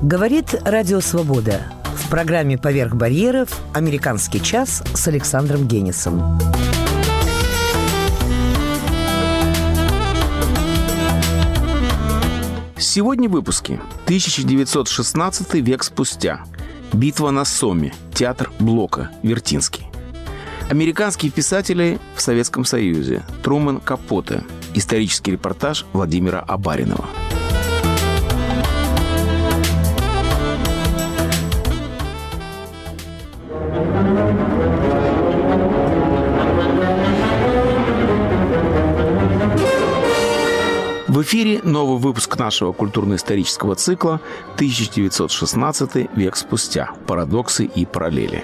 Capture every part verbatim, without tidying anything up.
Говорит Радио Свобода. В программе «Поверх барьеров» «Американский час» с Александром Генисом. Сегодня в выпуске. тысяча девятьсот шестнадцатый век спустя. Битва на Соме. Театр Блока. Вертинский. Американские писатели в Советском Союзе. Трумэн Капоте. Исторический репортаж Владимира Абаринова. В эфире новый выпуск нашего культурно-исторического цикла тысяча девятьсот шестнадцатый век спустя. Парадоксы и параллели.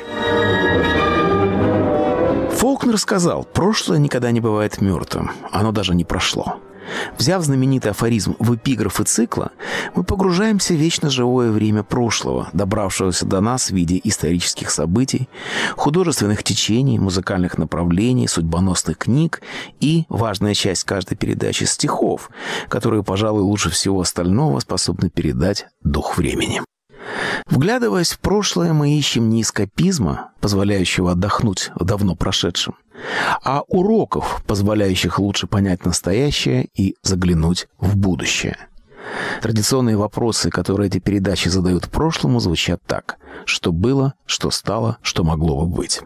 Фолкнер сказал: «Прошлое никогда не бывает мертвым. Оно даже не прошло». Взяв знаменитый афоризм в эпиграфы цикла, мы погружаемся в вечно живое время прошлого, добравшегося до нас в виде исторических событий, художественных течений, музыкальных направлений, судьбоносных книг и, важная часть каждой передачи, стихов, которые, пожалуй, лучше всего остального способны передать дух времени. Вглядываясь в прошлое, мы ищем не эскапизма, позволяющего отдохнуть в давно прошедшем, а уроков, позволяющих лучше понять настоящее и заглянуть в будущее. Традиционные вопросы, которые эти передачи задают прошлому, звучат так: что было, что стало, что могло бы быть.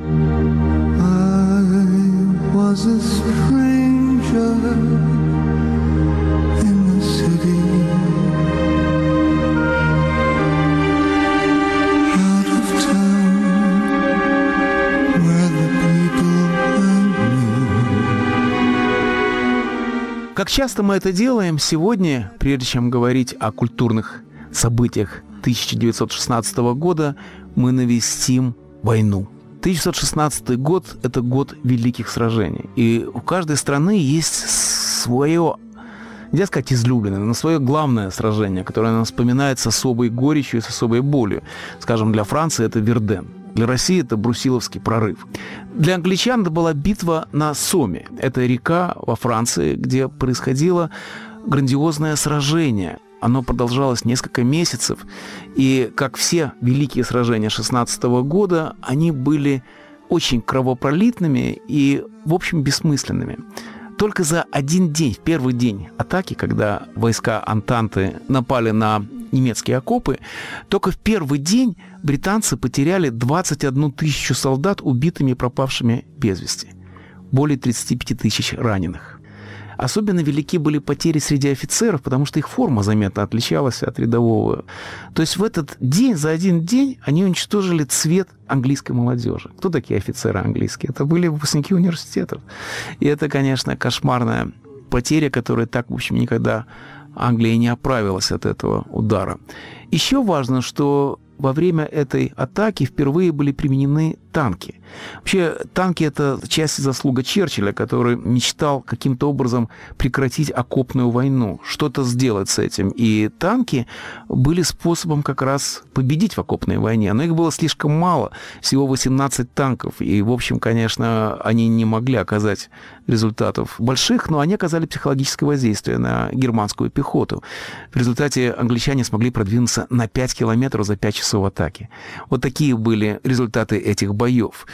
Как часто мы это делаем, сегодня, прежде чем говорить о культурных событиях тысяча девятьсот шестнадцатого года, мы навестим войну. тысяча девятьсот шестнадцатый год – это год великих сражений. И у каждой страны есть свое, нельзя сказать излюбленное, но свое главное сражение, которое нам вспоминает с особой горечью и с особой болью. Скажем, для Франции это Верден. Для России это Брусиловский прорыв. Для англичан это была битва на Соме. Это река во Франции, где происходило грандиозное сражение. Оно продолжалось несколько месяцев. И, как все великие сражения шестнадцатого года, они были очень кровопролитными и, в общем, бессмысленными. Только за один день, в первый день атаки, когда войска Антанты напали на немецкие окопы, только в первый день британцы потеряли двадцать одну тысячу солдат убитыми и пропавшими без вести. Более тридцать пять тысяч раненых. Особенно велики были потери среди офицеров, потому что их форма заметно отличалась от рядового. То есть в этот день, за один день, они уничтожили цвет английской молодежи. Кто такие офицеры английские? Это были выпускники университетов. И это, конечно, кошмарная потеря, которая так, в общем, никогда Англия не оправилась от этого удара. Еще важно, что во время этой атаки впервые были применены танки. Вообще, танки – это часть заслуга Черчилля, который мечтал каким-то образом прекратить окопную войну, что-то сделать с этим. И танки были способом как раз победить в окопной войне. Но их было слишком мало, всего восемнадцать танков. И, в общем, конечно, они не могли оказать результатов больших, но они оказали психологическое воздействие на германскую пехоту. В результате англичане смогли продвинуться на пять километров за пять часов атаки. Вот такие были результаты этих боев.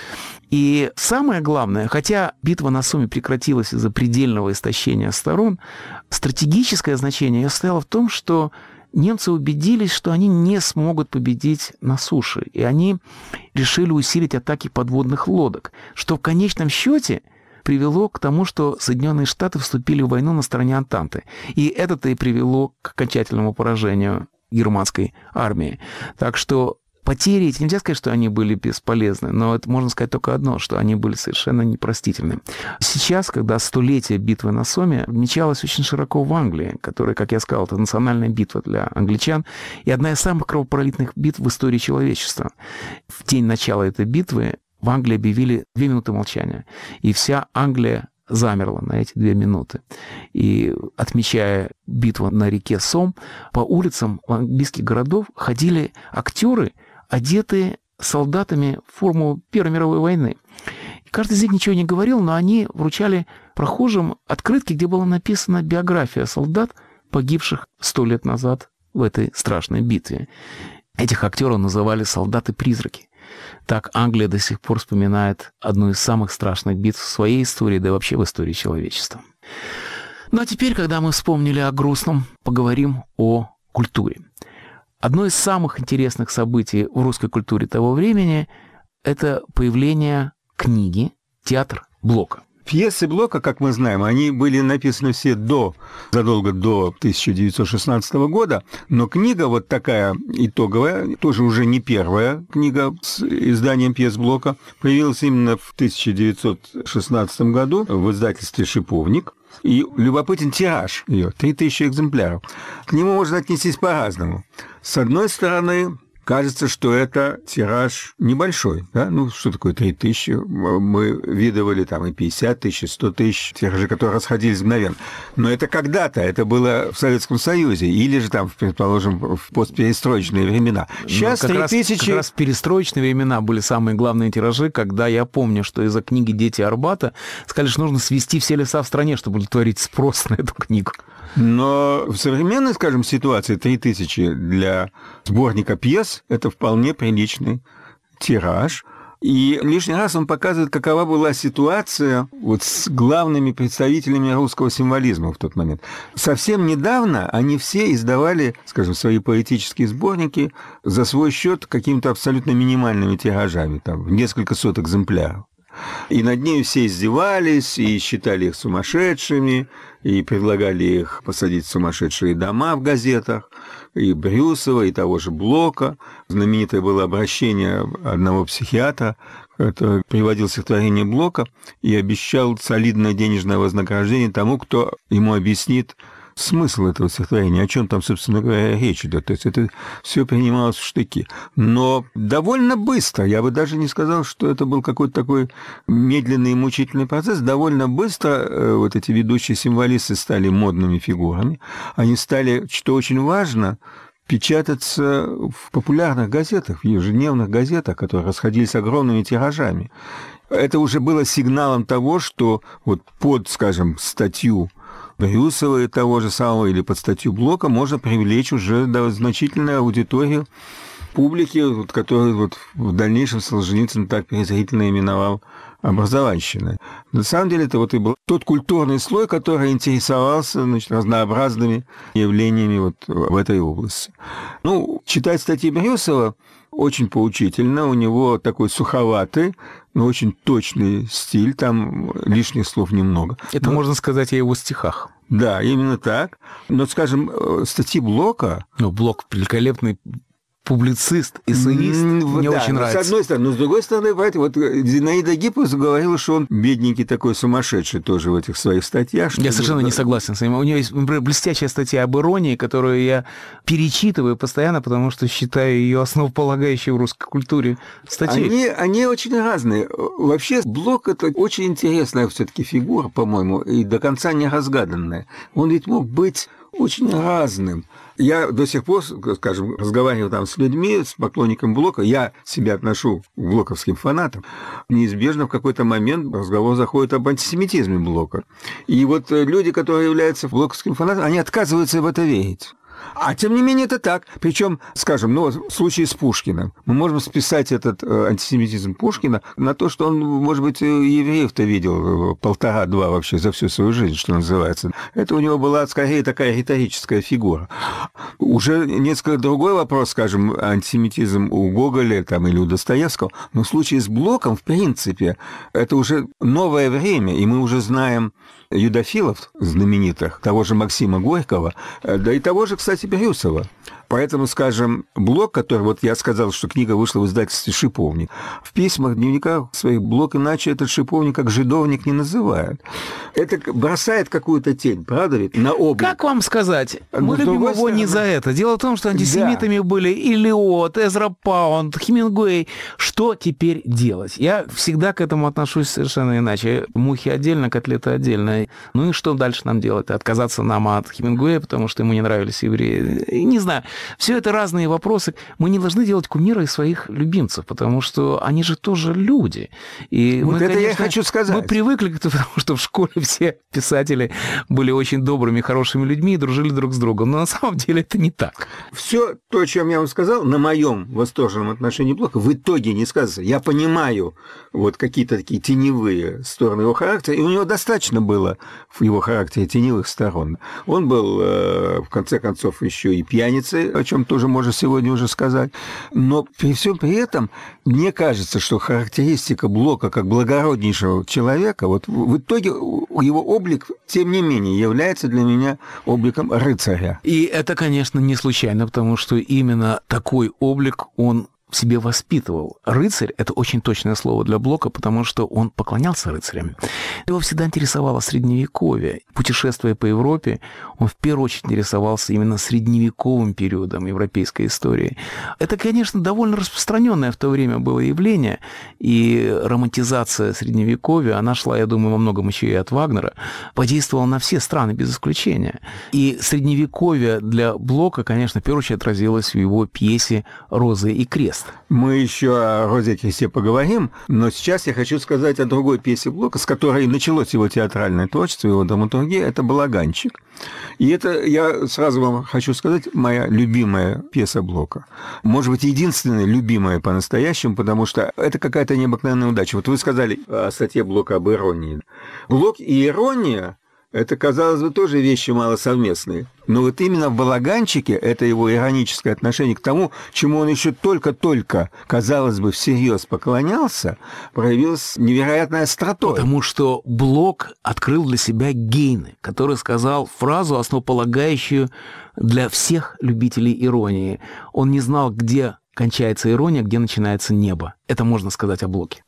И самое главное, хотя битва на Соме прекратилась из-за предельного истощения сторон, стратегическое значение ее состояло в том, что немцы убедились, что они не смогут победить на суше. И они решили усилить атаки подводных лодок, что в конечном счете привело к тому, что Соединенные Штаты вступили в войну на стороне Антанты. И это-то и привело к окончательному поражению германской армии. Так что потери эти, нельзя сказать, что они были бесполезны, но это можно сказать только одно, что они были совершенно непростительны. Сейчас, когда столетие битвы на Соме отмечалось очень широко в Англии, которая, как я сказал, это национальная битва для англичан и одна из самых кровопролитных битв в истории человечества. В день начала этой битвы в Англии объявили две минуты молчания, и вся Англия замерла на эти две минуты. И, отмечая битву на реке Сом, по улицам английских городов ходили актеры, одетые солдатами в форму Первой мировой войны. И каждый из них ничего не говорил, но они вручали прохожим открытки, где была написана биография солдат, погибших сто лет назад в этой страшной битве. Этих актеров называли «солдаты-призраки». Так Англия до сих пор вспоминает одну из самых страшных битв в своей истории, да и вообще в истории человечества. Ну а теперь, когда мы вспомнили о грустном, поговорим о культуре. Одно из самых интересных событий в русской культуре того времени – это появление книги «Театр Блока». Пьесы Блока, как мы знаем, они были написаны все до, задолго до тысяча девятьсот шестнадцатого года, но книга вот такая итоговая, тоже уже не первая книга с изданием пьес Блока, появилась именно в тысяча девятьсот шестнадцатом году в издательстве «Шиповник». И любопытен тираж ее, три тысячи экземпляров. К нему можно отнестись по-разному. С одной стороны, кажется, что это тираж небольшой. Да? Ну, что такое три тысячи? Мы видывали там и пятьдесят тысяч, и сто тысяч тиражи, которые расходились мгновенно. Но это когда-то, это было в Советском Союзе, или же там, предположим, в постперестроечные времена. Сейчас три тысячи... Как раз в перестроечные времена были самые главные тиражи, когда я помню, что из-за книги «Дети Арбата» сказали, что нужно свести все леса в стране, чтобы удовлетворить спрос на эту книгу. Но в современной, скажем, ситуации три тысячи для сборника пьес – это вполне приличный тираж. И лишний раз он показывает, какова была ситуация вот с главными представителями русского символизма в тот момент. Совсем недавно они все издавали, скажем, свои поэтические сборники за свой счет какими-то абсолютно минимальными тиражами, там, в несколько сот экземпляров. И над ней все издевались, и считали их сумасшедшими, и предлагали их посадить в сумасшедшие дома в газетах, и Брюсова, и того же Блока. Знаменитое было обращение одного психиатра, который приводил стихотворение Блока и обещал солидное денежное вознаграждение тому, кто ему объяснит смысл этого стихотворения, о чем там, собственно говоря, речь идет. То есть это все принималось в штыки. Но довольно быстро, я бы даже не сказал, что это был какой-то такой медленный и мучительный процесс, довольно быстро вот эти ведущие символисты стали модными фигурами. Они стали, что очень важно, печататься в популярных газетах, в ежедневных газетах, которые расходились огромными тиражами. Это уже было сигналом того, что вот под, скажем, статью Брюсова и того же самого, или под статью Блока можно привлечь уже да, значительную аудиторию публики, вот, которую вот в дальнейшем Солженицын так презрительно именовал образованщиной. На самом деле это вот и был тот культурный слой, который интересовался, значит, разнообразными явлениями вот в этой области. Ну, читать статьи Брюсова очень поучительно, у него такой суховатый, но очень точный стиль, там лишних слов немного. Это но... можно сказать о его стихах. Да, именно так. Но, скажем, статьи Блока... Ну, Блок великолепный публицист, эссеист, мне да, очень нравится. С одной стороны, но с другой стороны, понимаете, вот Зинаида Гиппус говорила, что он бедненький такой сумасшедший тоже в этих своих статьях. Я совершенно не согласен с ним. У нее есть, например, блестящая статья об иронии, которую я перечитываю постоянно, потому что считаю ее основополагающей в русской культуре статьей. Они, они очень разные. Вообще, Блок – это очень интересная все-таки фигура, по-моему, и до конца не разгаданная. Он ведь мог быть очень разным. Я до сих пор, скажем, разговариваю там с людьми, с поклонниками Блока, я себя отношу к блоковским фанатам, неизбежно в какой-то момент разговор заходит об антисемитизме Блока. И вот люди, которые являются блоковским фанатом, они отказываются в это верить. А тем не менее это так. Причем, скажем, ну, в случае с Пушкиным, мы можем списать этот антисемитизм Пушкина на то, что он, может быть, евреев-то видел полтора-два вообще за всю свою жизнь, что называется. Это у него была, скорее, такая риторическая фигура. Уже несколько другой вопрос, скажем, антисемитизм у Гоголя там, или у Достоевского, но в случае с Блоком, в принципе, это уже новое время, и мы уже знаем юдофилов знаменитых, того же Максима Горького, да и того же, кстати, Брюсова. Поэтому, скажем, Блок, который, вот я сказал, что книга вышла в издательстве «Шиповник», в письмах, в дневниках своих Блок иначе этот шиповник как жидовник не называет. Это бросает какую-то тень, правда ведь, на облик. Как вам сказать? Мы любим его стороны... не за это. Дело в том, что антисемитами да. были Элиот, Эзра Паунд, Хемингуэй. Что теперь делать? Я всегда к этому отношусь совершенно иначе. Мухи отдельно, котлеты отдельно. Ну и что дальше нам делать? Отказаться нам от Хемингуэя, потому что ему не нравились евреи? Не знаю. Все это разные вопросы. Мы не должны делать кумира из своих любимцев, потому что они же тоже люди. И вот мы, это конечно, я хочу сказать. Мы привыкли к тому, что в школе все писатели были очень добрыми, хорошими людьми и дружили друг с другом. Но на самом деле это не так. Все то, о чем я вам сказал, на моем восторженном отношении Блока, в итоге не сказано. Я понимаю вот какие-то такие теневые стороны его характера, и у него достаточно было в его характере теневых сторон. Он был, в конце концов, еще и пьяницей, о чем тоже можно сегодня уже сказать. Но при всем при этом, мне кажется, что характеристика Блока как благороднейшего человека, вот в итоге его облик, тем не менее, является для меня обликом рыцаря. И это, конечно, не случайно, потому что именно такой облик он в себе воспитывал. Рыцарь – это очень точное слово для Блока, потому что он поклонялся рыцарям. Его всегда интересовало Средневековье. Путешествуя по Европе, он в первую очередь интересовался именно средневековым периодом европейской истории. Это, конечно, довольно распространенное в то время было явление, и романтизация Средневековья, она шла, я думаю, во многом еще и от Вагнера, подействовала на все страны без исключения. И Средневековье для Блока, конечно, в первую очередь отразилось в его пьесе «Роза и крест». Мы еще о Розе и кресте поговорим, но сейчас я хочу сказать о другой пьесе Блока, с которой началось его театральное творчество, его драматургия, это «Балаганчик». И это, я сразу вам хочу сказать, моя любимая пьеса Блока. Может быть, единственная любимая по-настоящему, потому что это какая-то необыкновенная удача. Вот вы сказали о статье Блока об иронии. Блок и ирония – это, казалось бы, тоже вещи малосовместные. Но вот именно в «Балаганчике» это его ироническое отношение к тому, чему он еще только-только, казалось бы, всерьез поклонялся, проявилось невероятной остротой. Потому что Блок открыл для себя Гейне, который сказал фразу, основополагающую для всех любителей иронии. Он не знал, где кончается ирония, где начинается небо. Это можно сказать о Блоке.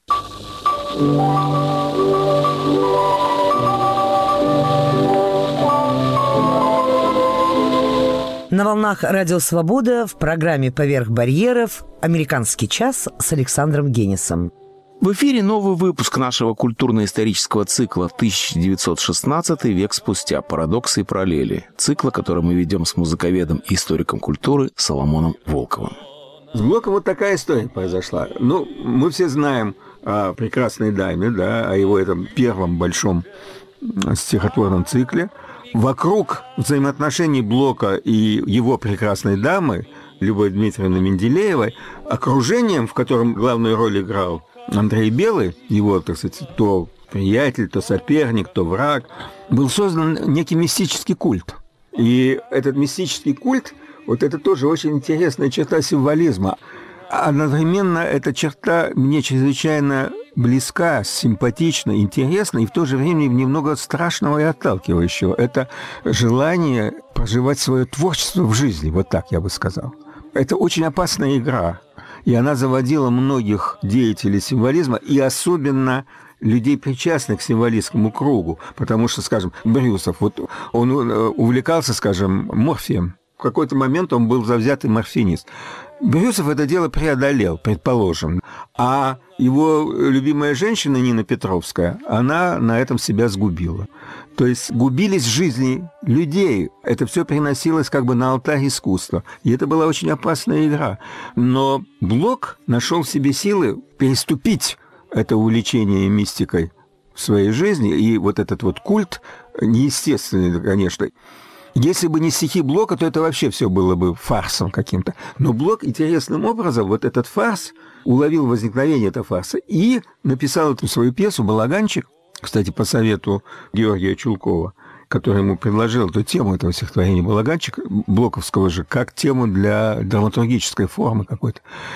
На волнах «Радио Свобода» в программе «Поверх барьеров» «Американский час» с Александром Генисом. В эфире новый выпуск нашего культурно-исторического цикла тысяча девятьсот шестнадцатый век спустя. Парадоксы и параллели. Цикла, который мы ведем с музыковедом и историком культуры Соломоном Волковым. С Блоком вот такая история произошла. Ну, мы все знаем о «Прекрасной даме», да, о его этом первом большом стихотворном цикле. Вокруг взаимоотношений Блока и его прекрасной дамы, Любовь Дмитриевны Менделеевой, окружением, в котором главную роль играл Андрей Белый, его, так сказать, то приятель, то соперник, то враг, был создан некий мистический культ. И этот мистический культ, вот это тоже очень интересная черта символизма. Одновременно эта черта мне чрезвычайно близка, симпатична, интересна и в то же время немного страшного и отталкивающего. Это желание проживать свое творчество в жизни, вот так я бы сказал. Это очень опасная игра, и она заводила многих деятелей символизма, и особенно людей, причастных к символистскому кругу, потому что, скажем, Брюсов, вот он увлекался, скажем, морфием. В какой-то момент он был завзятый морфинист. Брюсов это дело преодолел, предположим, а его любимая женщина Нина Петровская, она на этом себя сгубила. То есть губились жизни людей, это все приносилось как бы на алтарь искусства, и это была очень опасная игра. Но Блок нашел в себе силы переступить это увлечение мистикой в своей жизни, и вот этот вот культ, неестественный, конечно. Если бы не стихи Блока, то это вообще все было бы фарсом каким-то. Но Блок интересным образом вот этот фарс уловил возникновение этого фарса и написал эту свою пьесу «Балаганчик», кстати, по совету Георгия Чулкова, который ему предложил эту тему этого стихотворения «Балаганчик», блоковского же, как тему для драматургической формы какой-то.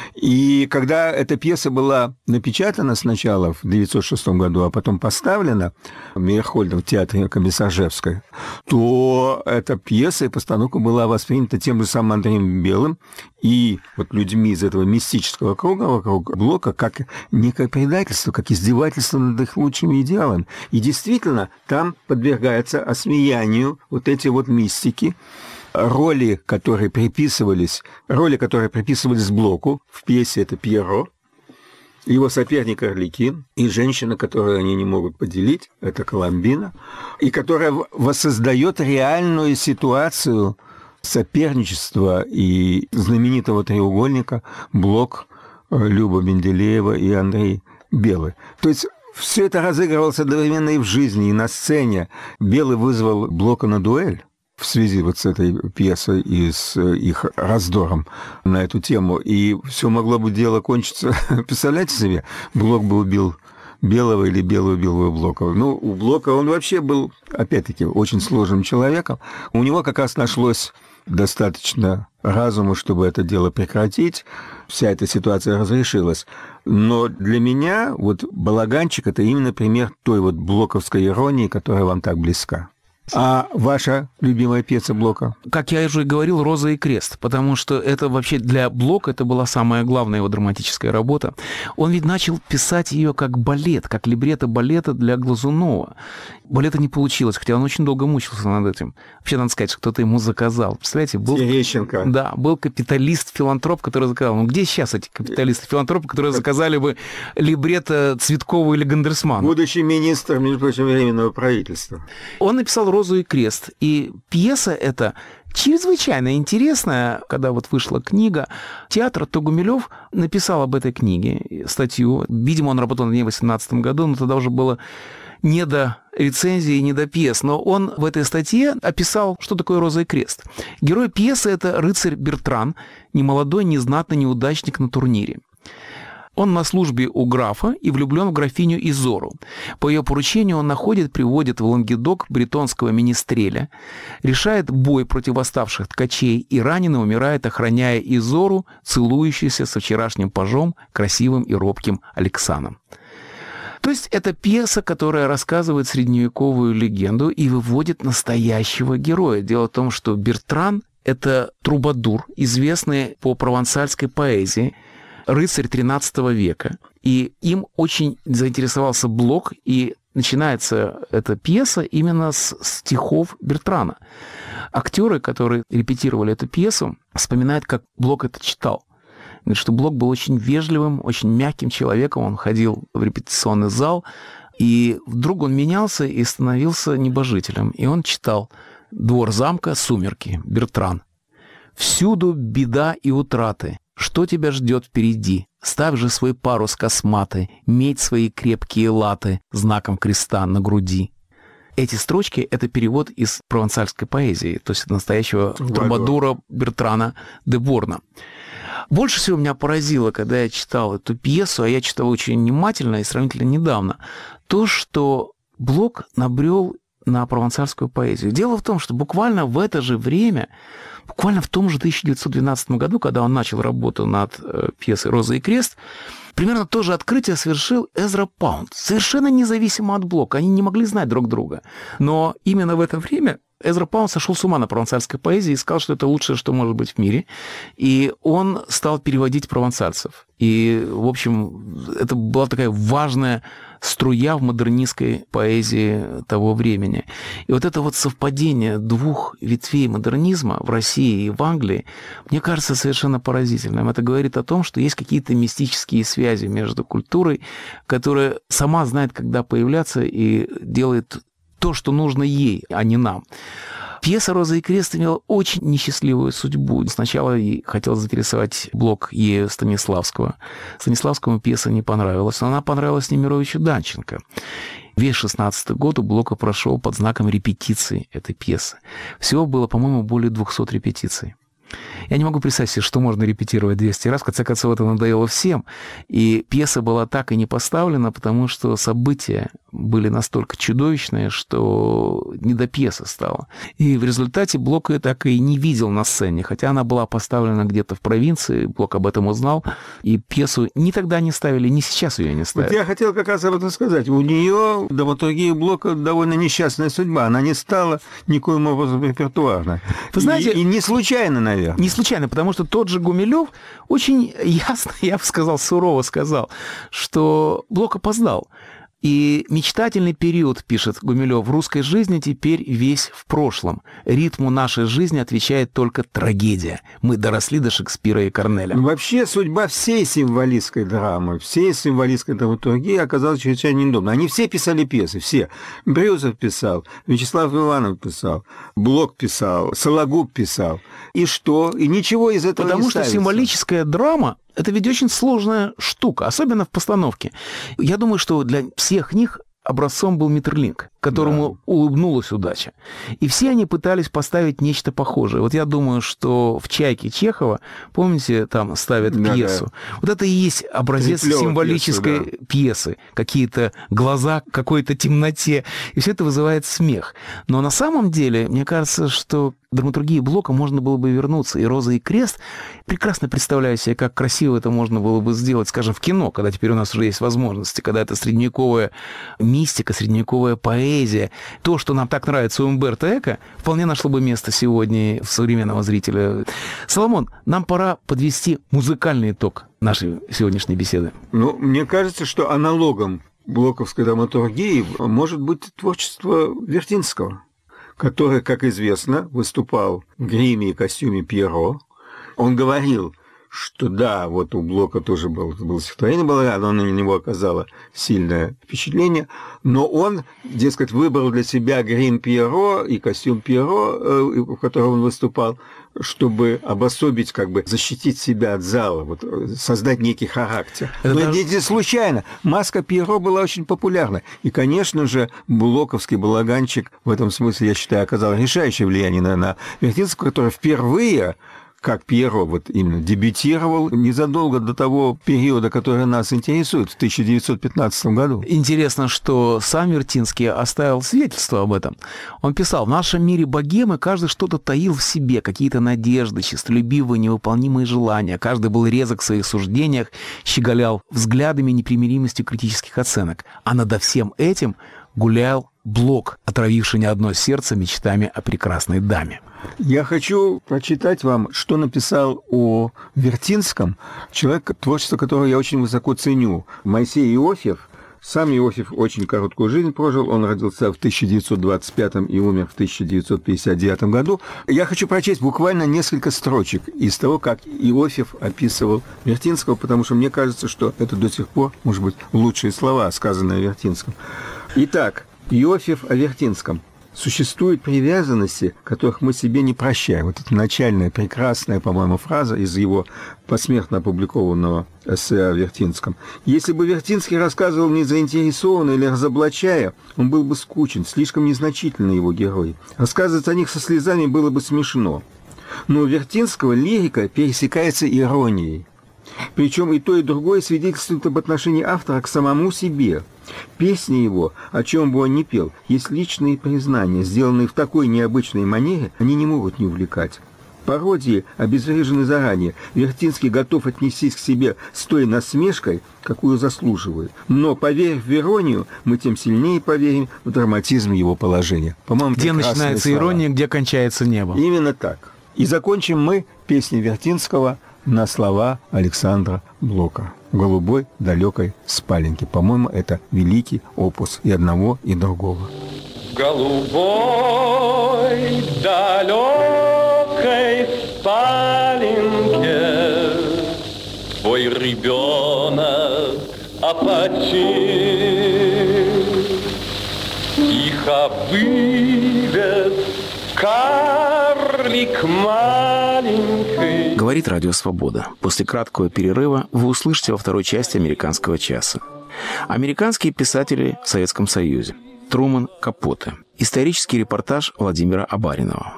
И когда эта пьеса была напечатана сначала в девятьсот шестом году, а потом поставлена в Мейерхольде в театре Комиссаржевской, то эта пьеса и постановка была воспринята тем же самым Андреем Белым и вот людьми из этого мистического круга вокруг Блока как некое предательство, как издевательство над их лучшими идеалами. И действительно, там подвергается осмеянию вот эти вот мистики, роли, которые приписывались, роли, которые приписывались Блоку в пьесе, это Пьеро, его соперник Арлекин и женщина, которую они не могут поделить, это Коломбина, и которая воссоздает реальную ситуацию соперничества и знаменитого треугольника Блок, Люба Менделеева и Андрей Белый. То есть все это разыгрывалось одновременно и в жизни, и на сцене. Белый вызвал Блока на дуэль в связи вот с этой пьесой и с их раздором на эту тему. И все могло бы дело кончиться. Представляете себе, Блок бы убил Белого или Белый убил бы Блока. Ну, у Блока он вообще был, опять-таки, очень сложным человеком. У него как раз нашлось достаточно разума, чтобы это дело прекратить. Вся эта ситуация разрешилась. Но для меня вот «Балаганчик» — это именно пример той вот блоковской иронии, которая вам так близка. А ваша любимая пьеса Блока? Как я уже и говорил, «Роза и крест», потому что это вообще для Блока это была самая главная его драматическая работа. Он ведь начал писать ее как балет, как либретто балета для Глазунова. Балета не получилось, хотя он очень долго мучился над этим. Вообще, надо сказать, что кто-то ему заказал. Представляете, был... Терещенко. Да, был капиталист-филантроп, который заказал. Ну, где сейчас эти капиталисты-филантропы, которые заказали бы либретто Цветкова или Гандерсмана? Будущий министр, между прочим, Временного правительства. Он написал «Розу и крест». И пьеса эта чрезвычайно интересная. Когда вот вышла книга, театр Тугумилев написал об этой книге статью. Видимо, он работал над ней в восемнадцатом году, но тогда уже было не до рецензии, не до пьес. Но он в этой статье описал, что такое «Роза и крест». Герой пьесы – это рыцарь Бертран, немолодой, незнатный неудачник на турнире. Он на службе у графа и влюблен в графиню Изору. По ее поручению он находит, приводит в Лангедок бретонского министреля, решает бой против восставших ткачей и раненый умирает, охраняя Изору, целующуюся со вчерашним пажом, красивым и робким Александром. То есть это пьеса, которая рассказывает средневековую легенду и выводит настоящего героя. Дело в том, что Бертран – это трубадур, известный по провансальской поэзии, рыцарь тринадцатого века. И им очень заинтересовался Блок, и начинается эта пьеса именно с стихов Бертрана. Актеры, которые репетировали эту пьесу, вспоминают, как Блок это читал. Говорит, что Блок был очень вежливым, очень мягким человеком. Он ходил в репетиционный зал, и вдруг он менялся и становился небожителем. И он читал «Двор замка, сумерки, Бертран. Всюду беда и утраты. Что тебя ждет впереди? Ставь же свой парус косматый, медь свои крепкие латы знаком креста на груди». Эти строчки — это перевод из провансальской поэзии, то есть настоящего трубадура Бертрана де Борна. Больше всего меня поразило, когда я читал эту пьесу, а я читал очень внимательно и сравнительно недавно, то, что Блок набрел на провансальскую поэзию. Дело в том, что буквально в это же время, буквально в том же тысяча девятьсот двенадцатом году, когда он начал работу над пьесой «Роза и крест», примерно то же открытие совершил Эзра Паунд, совершенно независимо от Блока. Они не могли знать друг друга. Но именно в это время Эзра Паунд сошел с ума на провансальской поэзии и сказал, что это лучшее, что может быть в мире. И он стал переводить провансальцев. И, в общем, это была такая важная струя в модернистской поэзии того времени. И вот это вот совпадение двух ветвей модернизма в России и в Англии, мне кажется, совершенно поразительным. Это говорит о том, что есть какие-то мистические связи между культурой, которая сама знает, когда появляться, и делает то, что нужно ей, а не нам. Пьеса «Роза и крест» имела очень несчастливую судьбу. Сначала ей хотел заинтересовать Блок ею Станиславского. Станиславскому пьеса не понравилась, но она понравилась Немировичу Данченко. Весь шестнадцатый год у Блока прошел под знаком репетиции этой пьесы. Всего было, по-моему, более двухсот репетиций. Я не могу представить себе, что можно репетировать двести раз. В конце концов, это надоело всем. И пьеса была так и не поставлена, потому что события были настолько чудовищные, что не до пьесы стало. И в результате Блок ее так и не видел на сцене, хотя она была поставлена где-то в провинции, Блок об этом узнал, и пьесу ни тогда не ставили, ни сейчас ее не ставят. Вот я хотел как раз об этом сказать. У нее, драматургия Блока, довольно несчастная судьба. Она не стала никоим образом репертуарной. Вы знаете, и, и не случайно, наверное. Не случайно, потому что тот же Гумилев очень ясно, я бы сказал, сурово сказал, что Блок опоздал. И мечтательный период, пишет Гумилев, в русской жизни теперь весь в прошлом. Ритму нашей жизни отвечает только трагедия. Мы доросли до Шекспира и Корнеля. Вообще судьба всей символистской драмы, всей символистской драматургии оказалась чрезвычайно неудобной. Они все писали пьесы, все. Брюсов писал, Вячеслав Иванов писал, Блок писал, Сологуб писал. И что? И ничего из этого Потому не что ставится. символическая драма — это ведь очень сложная штука, особенно в постановке. Я думаю, что для всех них образцом был Метерлинк, которому да. улыбнулась удача. И все они пытались поставить нечто похожее. Вот я думаю, что в «Чайке» Чехова, помните, там ставят да, пьесу. Да. Вот это и есть образец Треплёва символической пьесу, да. пьесы. Какие-то глаза в какой-то темноте. И все это вызывает смех. Но на самом деле, мне кажется, что к драматургии Блока можно было бы вернуться. И «Роза и крест» прекрасно представляю себе, как красиво это можно было бы сделать, скажем, в кино, когда теперь у нас уже есть возможности, когда это средневековая мистика, средневековая поэзия. То, что нам так нравится у Умберто Эко, вполне нашло бы место сегодня в современного зрителя. Соломон, нам пора подвести музыкальный итог нашей сегодняшней беседы. Ну, мне кажется, что аналогом блоковской драматургии может быть творчество Вертинского, который, как известно, выступал в гриме и костюме Пьеро. Он говорил, что да, вот у Блока тоже был, было стихотворение Баллариада, оно на него оказало сильное впечатление, но он, дескать, выбрал для себя грим Пьеро и костюм Пьеро, в котором он выступал, чтобы обособить, как бы защитить себя от зала, вот, создать некий характер. Это Но даже... не случайно. Маска Пьеро была очень популярна. И, конечно же, блоковский балаганчик в этом смысле, я считаю, оказал решающее влияние на, на Вертинского, который впервые, как Пьеро вот именно дебютировал незадолго до того периода, который нас интересует, в тысяча девятьсот пятнадцатом году. Интересно, что сам Вертинский оставил свидетельство об этом. Он писал: «В нашем мире богемы каждый что-то таил в себе, какие-то надежды, честолюбивые, невыполнимые желания. Каждый был резок в своих суждениях, щеголял взглядами непримиримостью критических оценок. А над всем этим гулял Блок, отравивший не одно сердце мечтами о прекрасной даме». Я хочу прочитать вам, что написал о Вертинском человек, творчество которого я очень высоко ценю. Моисей Иоффев. Сам Иоффев очень короткую жизнь прожил. Он родился в тысяча девятьсот двадцать пятом и умер в тысяча девятьсот пятьдесят девятом году. Я хочу прочесть буквально несколько строчек из того, как Иоффев описывал Вертинского, потому что мне кажется, что это до сих пор, может быть, лучшие слова, сказанные о Вертинском. Итак, Иоффев о Вертинском. Существуют привязанности, которых мы себе не прощаем. Вот эта начальная, прекрасная, по-моему, фраза из его посмертно опубликованного эссе о Вертинском. Если бы Вертинский рассказывал не заинтересованно или разоблачая, он был бы скучен, слишком незначительный его герой. Рассказывать о них со слезами было бы смешно. Но у Вертинского лирика пересекается иронией. Причем и то, и другое свидетельствует об отношении автора к самому себе. Песни его, о чем бы он ни пел, есть личные признания, сделанные в такой необычной манере, они не могут не увлекать. Пародии обезврежены заранее. Вертинский готов отнестись к себе с той насмешкой, какую заслуживает. Но, поверив в иронию, мы тем сильнее поверим в драматизм его положения. По-моему, где начинается слова. Ирония, где кончается небо. Именно так. И закончим мы песней Вертинского на слова Александра Блока. «Голубой далекой спаленки». По-моему, это великий опус и одного, и другого. Голубой далекой спаленке твой ребенок опочил, тихо вывез карлик маленький. Говорит Радио Свобода. После краткого перерыва вы услышите во второй части «Американского часа». Американские писатели в Советском Союзе. Труман Капоте. Исторический репортаж Владимира Абаринова.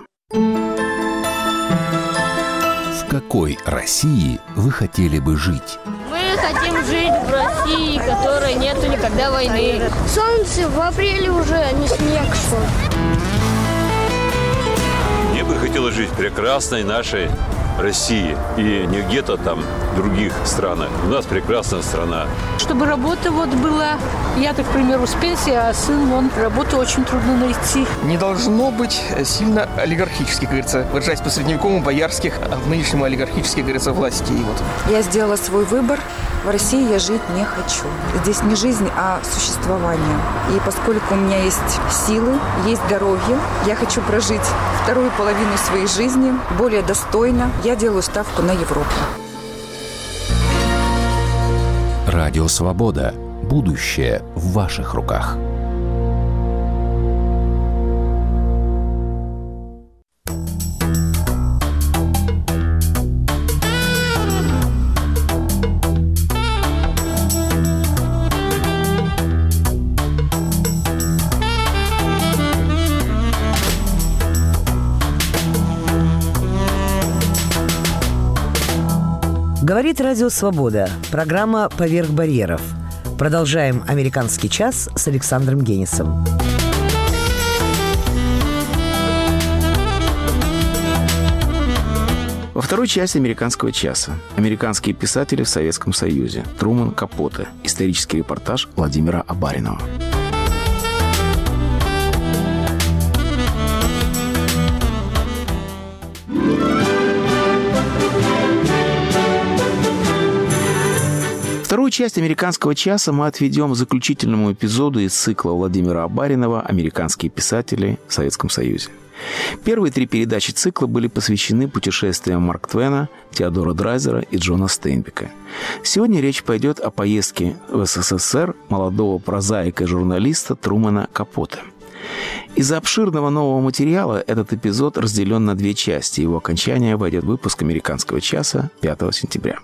В какой России вы хотели бы жить? Мы хотим жить в России, в которой нету никогда войны. Солнце в апреле уже, а не снег шел. Мне бы хотелось жить в прекрасной нашей России и не где-то там в других странах. У нас прекрасная страна. Чтобы работа вот была, я, так, к примеру, с пенсии, а сын, он работу очень трудно найти. Не должно быть сильно олигархически, как говорится, выражаясь по средневековому, боярских, а в нынешнем олигархически, как говорится, властей. Вот. Я сделала свой выбор. В России я жить не хочу. Здесь не жизнь, а существование. И поскольку у меня есть силы, есть здоровье, я хочу прожить вторую половину своей жизни более достойно. Я делаю ставку на Европу. Радио «Свобода». Будущее в ваших руках. Говорит Радио «Свобода». Программа «Поверх барьеров». Продолжаем «Американский час» с Александром Генисом. Во второй части «Американского часа» американские писатели в Советском Союзе. Труман Капоте. Исторический репортаж Владимира Абаринова. Вторую часть «Американского часа» мы отведем заключительному эпизоду из цикла Владимира Абаринова «Американские писатели в Советском Союзе». Первые три передачи цикла были посвящены путешествиям Марка Твена, Теодора Драйзера и Джона Стейнбека. Сегодня речь пойдет о поездке в СССР молодого прозаика и журналиста Трумана Капоте. Из-за обширного нового материала этот эпизод разделен на две части. Его окончание войдет в выпуск «Американского часа» пятого сентября.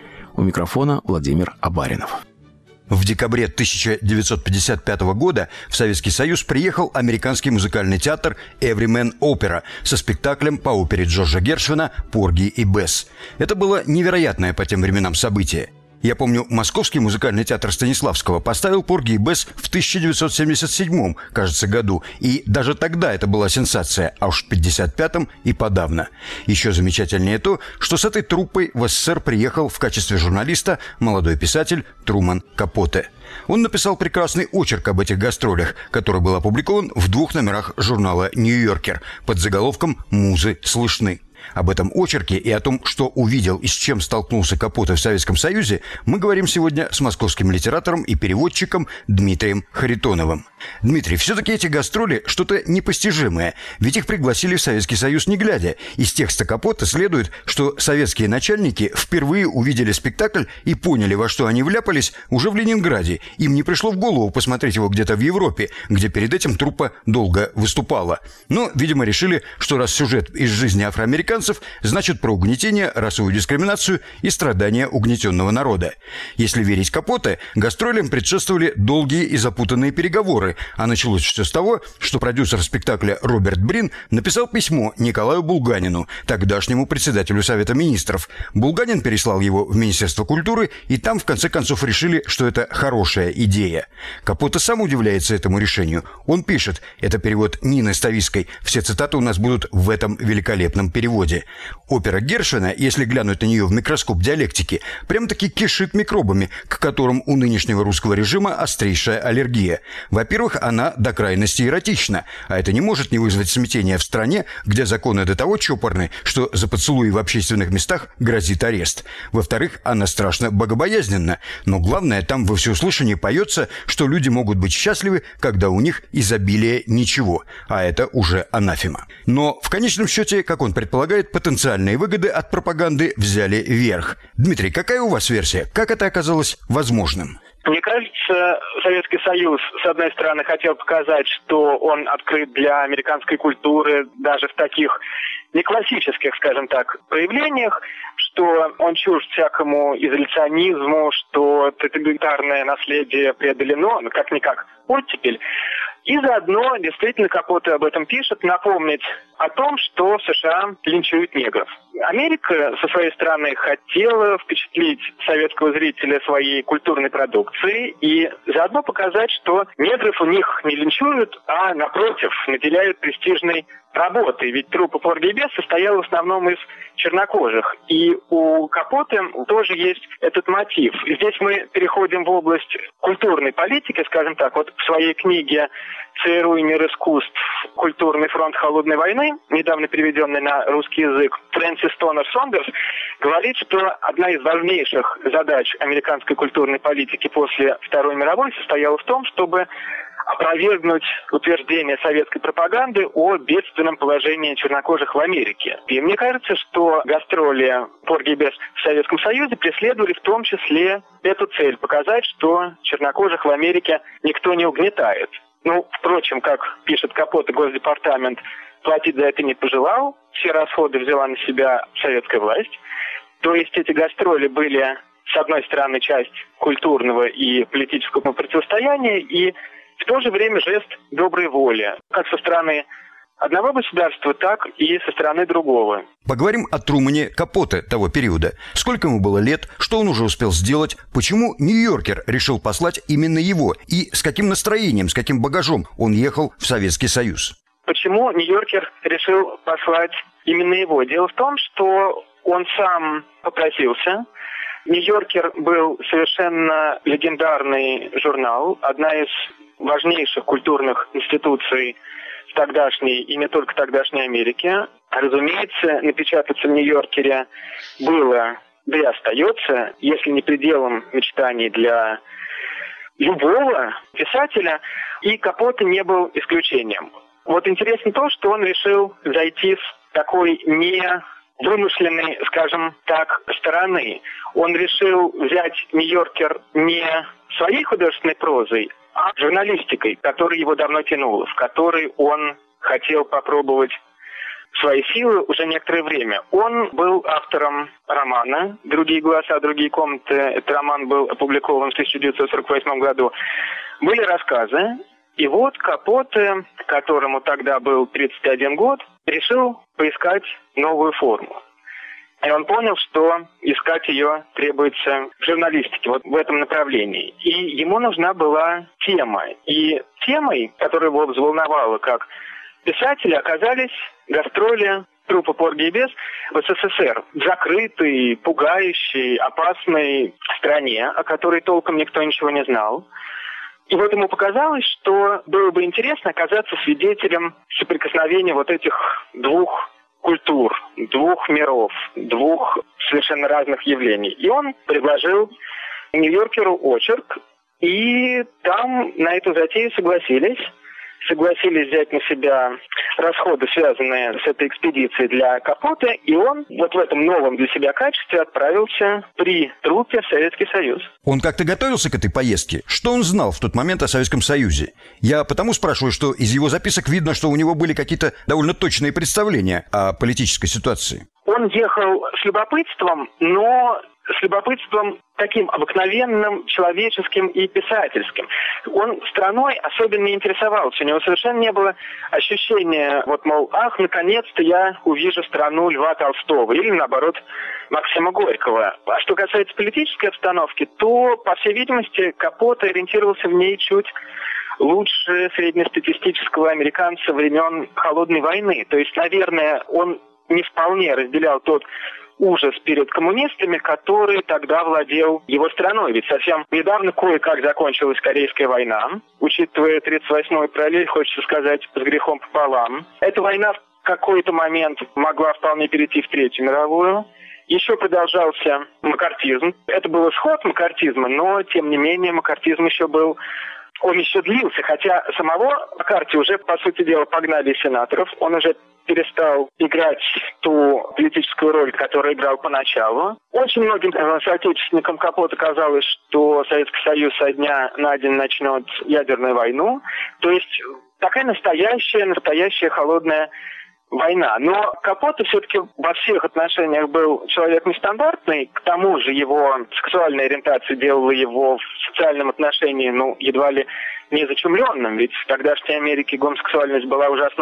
У микрофона Владимир Абаринов. В декабре тысяча девятьсот пятьдесят пятого года в Советский Союз приехал американский музыкальный театр «Everyman Opera» со спектаклем по опере Джорджа Гершвина «Порги и Бесс». Это было невероятное по тем временам событие. Я помню, Московский музыкальный театр Станиславского поставил «Порги и Бесс» в тысяча девятьсот семьдесят седьмом, кажется, году. И даже тогда это была сенсация, а уж в пятьдесят пятом и подавно. Еще замечательнее то, что с этой труппой в СССР приехал в качестве журналиста молодой писатель Труман Капоте. Он написал прекрасный очерк об этих гастролях, который был опубликован в двух номерах журнала «Нью-Йоркер» под заголовком «Музы слышны». Об этом очерке и о том, что увидел и с чем столкнулся Капоте в Советском Союзе, мы говорим сегодня с московским литератором и переводчиком Дмитрием Харитоновым. Дмитрий, все-таки эти гастроли что-то непостижимое, ведь их пригласили в Советский Союз не глядя. Из текста Капоте следует, что советские начальники впервые увидели спектакль и поняли, во что они вляпались, уже в Ленинграде. Им не пришло в голову посмотреть его где-то в Европе, где перед этим труппа долго выступала. Но, видимо, решили, что раз сюжет из жизни афроамериканцев, значит про угнетение, расовую дискриминацию и страдания угнетенного народа. Если верить Капоте, гастролям предшествовали долгие и запутанные переговоры, а началось все с того, что продюсер спектакля Роберт Брин написал письмо Николаю Булганину, тогдашнему председателю Совета Министров. Булганин переслал его в Министерство культуры, и там в конце концов решили, что это хорошая идея. Капоте сам удивляется этому решению. Он пишет, это перевод Нины Ставиской, все цитаты у нас будут в этом великолепном переводе. Опера Гершвина, если глянуть на нее в микроскоп диалектики, прям-таки кишит микробами, к которым у нынешнего русского режима острейшая аллергия. Во-первых, она до крайности эротична, а это не может не вызвать смятения в стране, где законы до того чопорны, что за поцелуи в общественных местах грозит арест. Во-вторых, она страшно богобоязненна, но главное, там во всеуслышание поется, что люди могут быть счастливы, когда у них изобилие ничего, а это уже анафема. Но в конечном счете, как он предполагает, потенциальные выгоды от пропаганды взяли верх. Дмитрий, какая у вас версия? Как это оказалось возможным? Мне кажется, Советский Союз, с одной стороны, хотел показать, что он открыт для американской культуры даже в таких не классических, скажем так, проявлениях, что он чужд всякому изоляционизму, что тоталитарное наследие преодолено, ну как-никак оттепель. И заодно, действительно, Капоте об этом пишет, напомнить о том, что в США линчуют негров. Америка со своей стороны хотела впечатлить советского зрителя своей культурной продукцией и заодно показать, что негров у них не линчуют, а, напротив, наделяют престижной работой. Ведь труппа «Порги и Бесс» состояла в основном из чернокожих. И у Капоте тоже есть этот мотив. И здесь мы переходим в область культурной политики, скажем так. Вот в своей книге «ЦРУ и мир искусств. Культурный фронт холодной войны», недавно переведенный на русский язык, Фрэнсис Тонер Сондерс говорит, что одна из важнейших задач американской культурной политики после Второй мировой состояла в том, чтобы опровергнуть утверждение советской пропаганды о бедственном положении чернокожих в Америке. И мне кажется, что гастроли «Порги и Бесс» в Советском Союзе преследовали в том числе эту цель – показать, что чернокожих в Америке никто не угнетает. Ну, впрочем, как пишет Капоте, Госдепартамент платить за это не пожелал, все расходы взяла на себя советская власть. То есть эти гастроли были, с одной стороны, часть культурного и политического противостояния, и в то же время жест доброй воли, как со стороны одного государства, так и со стороны другого. Поговорим о Трумане Капоте того периода. Сколько ему было лет, что он уже успел сделать, почему Нью-Йоркер решил послать именно его и с каким настроением, с каким багажом он ехал в Советский Союз. Почему Нью-Йоркер решил послать именно его? Дело в том, что он сам попросился. Нью-Йоркер был совершенно легендарный журнал, одна из важнейших культурных институций в тогдашней и не только тогдашней Америке. Разумеется, напечататься в Нью-Йоркере было, да и остается, если не пределом мечтаний для любого писателя, и Капоте не был исключением. Вот интересно то, что он решил зайти с такой не вымышленной, скажем так, стороны. Он решил взять Нью-Йоркер не своей художественной прозой, а журналистикой, которая его давно тянула, в которой он хотел попробовать свои силы уже некоторое время. Он был автором романа «Другие голоса, другие комнаты». Этот роман был опубликован в тысяча девятьсот сорок восьмом году. Были рассказы. И вот Капоте, которому тогда был тридцать один год, решил поискать новую форму. И он понял, что искать ее требуется в журналистике, вот в этом направлении. И ему нужна была тема. И темой, которая его взволновала как писателя, оказались гастроли труппы «Порги и Бесс» в СССР. В закрытой, пугающей, опасной стране, о которой толком никто ничего не знал. И вот ему показалось, что было бы интересно оказаться свидетелем соприкосновения вот этих двух культур, двух миров, двух совершенно разных явлений. И он предложил Нью-Йоркеру очерк, и там на эту затею согласились. Согласились взять на себя расходы, связанные с этой экспедицией для Капоте, и он вот в этом новом для себя качестве отправился при труппе в Советский Союз. Он как-то готовился к этой поездке? Что он знал в тот момент о Советском Союзе? Я потому спрашиваю, что из его записок видно, что у него были какие-то довольно точные представления о политической ситуации. Он ехал с любопытством, но с любопытством таким обыкновенным, человеческим и писательским. Он страной особенно не интересовался. У него совершенно не было ощущения, вот, мол, ах, наконец-то я увижу страну Льва Толстого или, наоборот, Максима Горького. А что касается политической обстановки, то, по всей видимости, Капоте ориентировался в ней чуть лучше среднестатистического американца времен Холодной войны. То есть, наверное, он не вполне разделял тот ужас перед коммунистами, который тогда владел его страной. Ведь совсем недавно кое-как закончилась Корейская война. Учитывая тридцать восьмой параллель, хочется сказать, с грехом пополам. Эта война в какой-то момент могла вполне перейти в Третью мировую. Еще продолжался маккартизм. Это был исход маккартизма, но, тем не менее, маккартизм еще был... Он еще длился, хотя самого Маккарти уже, по сути дела, погнали сенаторов. Он уже перестал играть ту политическую роль, которую играл поначалу. Очень многим соотечественникам Капоте казалось, что Советский Союз со дня на день начнет ядерную войну. То есть такая настоящая, настоящая холодная война. Но Капоте все-таки во всех отношениях был человек нестандартный. К тому же его сексуальная ориентация делала его в социальном отношении, ну, едва ли не зачумленным. Ведь в тогдашней Америке гомосексуальность была ужасным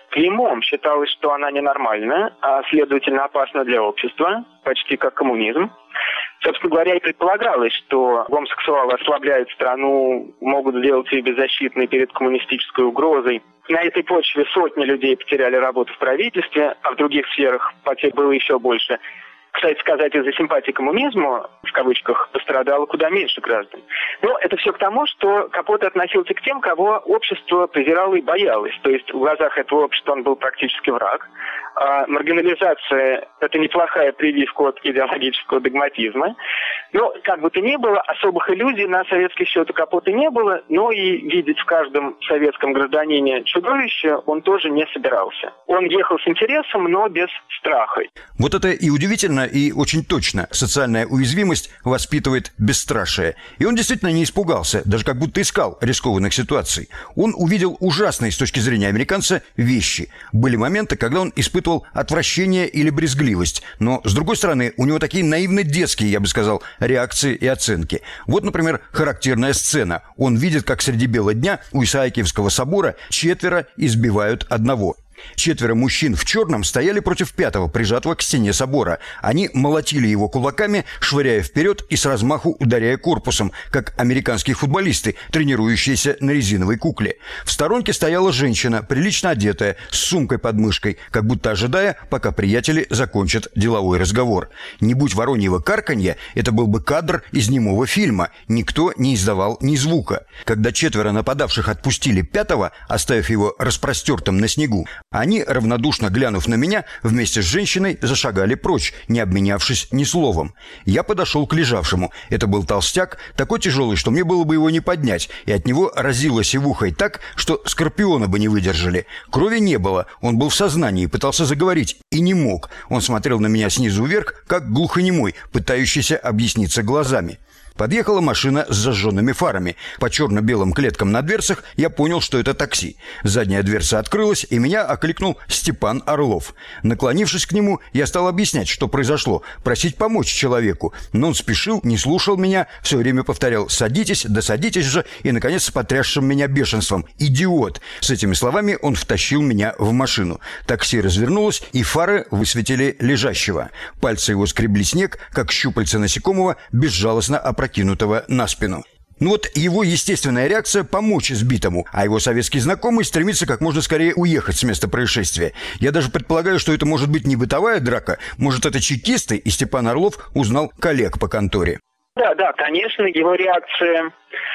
клеймом. Считалось, что она ненормальная, а следовательно опасна для общества, почти как коммунизм. Собственно говоря, и предполагалось, что гомосексуалы ослабляют страну, могут сделать ее беззащитной перед коммунистической угрозой. На этой почве сотни людей потеряли работу в правительстве, а в других сферах потерь было еще больше. Кстати сказать, из-за симпатии к коммунизму, в кавычках, пострадало куда меньше граждан. Но это все к тому, что Капоте относился к тем, кого общество презирало и боялось. То есть в глазах этого общества он был практически враг. А маргинализация – это неплохая прививка от идеологического догматизма. Но, как бы то ни было, особых иллюзий на советский счет у Капоте не было, но и видеть в каждом советском гражданине чудовище он тоже не собирался. Он ехал с интересом, но без страха. Вот это и удивительно, и очень точно. Социальная уязвимость воспитывает бесстрашие. И он действительно не испугался, даже как будто искал рискованных ситуаций. Он увидел ужасные с точки зрения американца вещи. Были моменты, когда он испытывал отвращение или брезгливость. Но, с другой стороны, у него такие наивно-детские, я бы сказал, реакции и оценки. Вот, например, характерная сцена. Он видит, как среди бела дня у Исаакиевского собора четверо избивают одного. Четверо мужчин в черном стояли против пятого, прижатого к стене собора. Они молотили его кулаками, швыряя вперед и с размаху ударяя корпусом, как американские футболисты, тренирующиеся на резиновой кукле. В сторонке стояла женщина, прилично одетая, с сумкой под мышкой, как будто ожидая, пока приятели закончат деловой разговор. Не будь вороньего карканья, это был бы кадр из немого фильма. Никто не издавал ни звука. Когда четверо нападавших отпустили пятого, оставив его распростертым на снегу, они, равнодушно глянув на меня, вместе с женщиной зашагали прочь, не обменявшись ни словом. Я подошел к лежавшему. Это был толстяк, такой тяжелый, что мне было бы его не поднять, и от него разило сивухой так, что скорпиона бы не выдержали. Крови не было, он был в сознании, пытался заговорить, и не мог. Он смотрел на меня снизу вверх, как глухонемой, пытающийся объясниться глазами. Подъехала машина с зажженными фарами. По черно-белым клеткам на дверцах я понял, что это такси. Задняя дверца открылась, и меня окликнул Степан Орлов. Наклонившись к нему, я стал объяснять, что произошло, просить помочь человеку. Но он спешил, не слушал меня, все время повторял «садитесь, да садитесь же», и, наконец, с потрясшим меня бешенством «идиот». С этими словами он втащил меня в машину. Такси развернулось, и фары высветили лежащего. Пальцы его скребли снег, как щупальца насекомого, безжалостно опрокинули, кинутого на спину. Ну вот его естественная реакция – помочь избитому, а его советский знакомый стремится как можно скорее уехать с места происшествия. Я даже предполагаю, что это может быть не бытовая драка, может, это чекисты, и Степан Орлов узнал коллег по конторе. Да, да, конечно, его реакция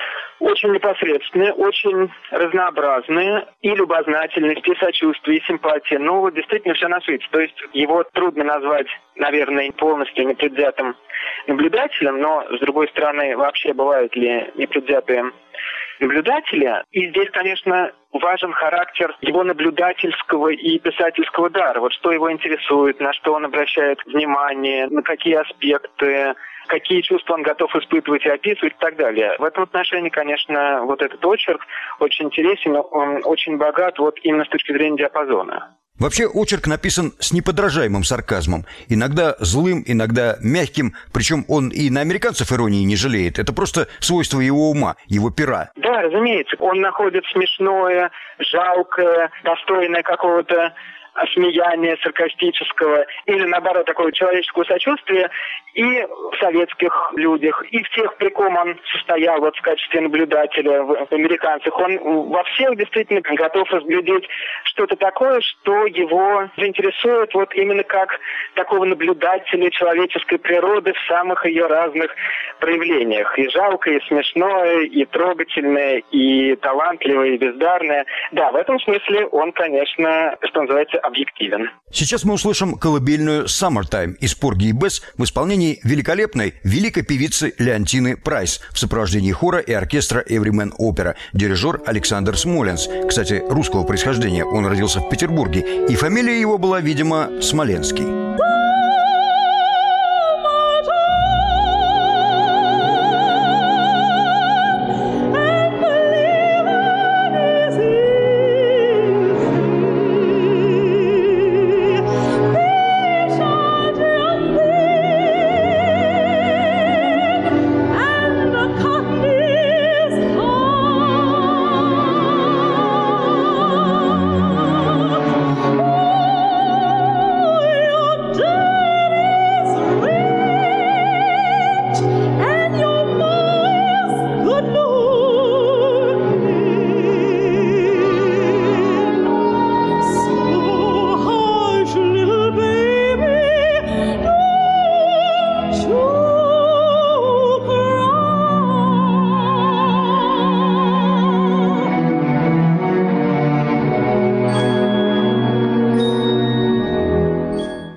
очень непосредственные, очень разнообразные, и любознательность, и сочувствие, и симпатия. Ну, вот действительно все на свете. То есть его трудно назвать, наверное, полностью непредвзятым наблюдателем, но, с другой стороны, вообще бывают ли непредвзятые наблюдатели. И здесь, конечно, важен характер его наблюдательского и писательского дара. Вот что его интересует, на что он обращает внимание, на какие аспекты, какие чувства он готов испытывать и описывать и так далее. В этом отношении, конечно, вот этот очерк очень интересен, он очень богат вот именно с точки зрения диапазона. Вообще, очерк написан с неподражаемым сарказмом. Иногда злым, иногда мягким. Причем он и на американцев иронии не жалеет. Это просто свойство его ума, его пера. Да, разумеется. Он находит смешное, жалкое, достойное какого-то смеяния саркастического или, наоборот, такого человеческого сочувствия и в советских людях, и в тех, при ком он состоял вот в качестве наблюдателя в американцах. Он во всех действительно готов разглядеть что-то такое, что его заинтересует вот именно как такого наблюдателя человеческой природы в самых ее разных проявлениях. И жалкое, и смешное, и трогательное, и талантливое, и бездарное. Да, в этом смысле он, конечно, что называется, объективен. Сейчас мы услышим колыбельную «Summertime» из «Порги и Бесс» в исполнении великолепной, великой певицы Леонтины Прайс в сопровождении хора и оркестра Everyman Opera, дирижер Александр Смоленс. Кстати, русского происхождения, он родился в Петербурге, и фамилия его была, видимо, Смоленский.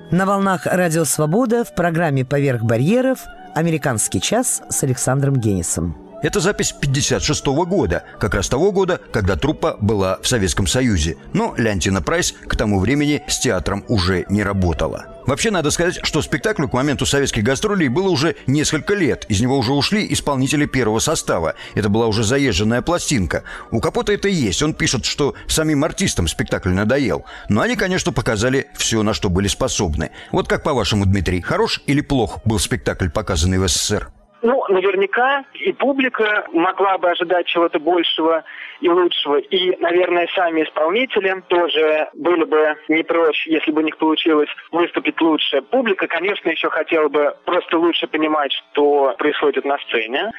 На волнах «Радио Свобода» в программе «Поверх барьеров» «Американский час» с Александром Генисом. Это запись пятьдесят шестого года, как раз того года, когда труппа была в Советском Союзе. Но Леонтина Прайс к тому времени с театром уже не работала. Вообще, надо сказать, что спектаклю к моменту советских гастролей было уже несколько лет. Из него уже ушли исполнители первого состава. Это была уже заезженная пластинка. У Капота это и есть. Он пишет, что самим артистам спектакль надоел. Но они, конечно, показали все, на что были способны. Вот как по-вашему, Дмитрий, хорош или плох был спектакль, показанный в СССР? Ну, наверняка и публика могла бы ожидать чего-то большего и лучшего. И, наверное, сами исполнители тоже были бы не прочь, если бы у них получилось выступить лучше. Публика, конечно, еще хотела бы просто лучше понимать, что происходит на сцене.